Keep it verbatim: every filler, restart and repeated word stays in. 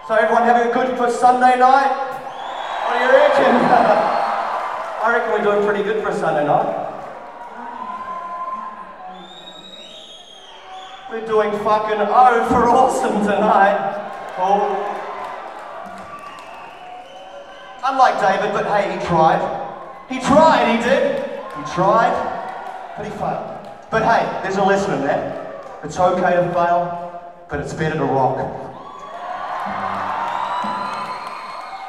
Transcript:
So everyone having a good for Sunday night? What do you reckon? I reckon we're doing pretty good for a Sunday night. We're doing fucking oh for awesome tonight. Cool. Unlike David, but hey, he tried. He tried, he did. He tried, but he failed. But hey, there's a lesson in that. It's okay to fail, but it's better to rock.